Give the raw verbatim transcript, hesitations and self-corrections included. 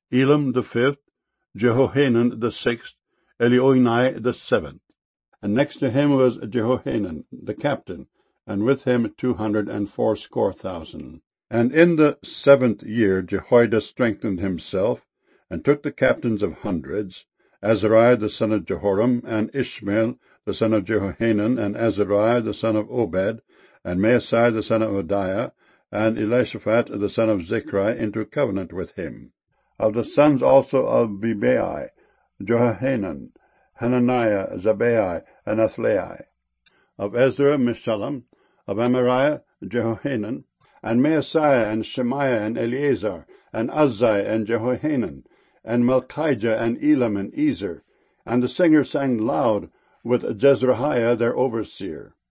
Elam the fifth, Jehohanan the sixth, Elioenai the seventh. And next to him was Jehohanan the captain, and with him two hundred and fourscore thousand. And in the seventh year Jehoiada strengthened himself, and took the captains of hundreds, Azariah the son of Jehoram, and Ishmael the son of Jehohanan, and Azariah the son of Obed, and Maasai the son of Hodiah, and Elishaphat the son of Zechariah into covenant with him. Of the sons also of Bebai, Jehohanan, Hananiah, Zabbai, and Athlai. Of Ezra, Meshullam. Of Amariah, Jehohanan, and Maaseiah, and Shemaiah, and Eleazar, and Uzziah, and Jehohanan, and Malchijah, and Elam, and Ezer. And the singers sang loud with Jezrahiah their overseer.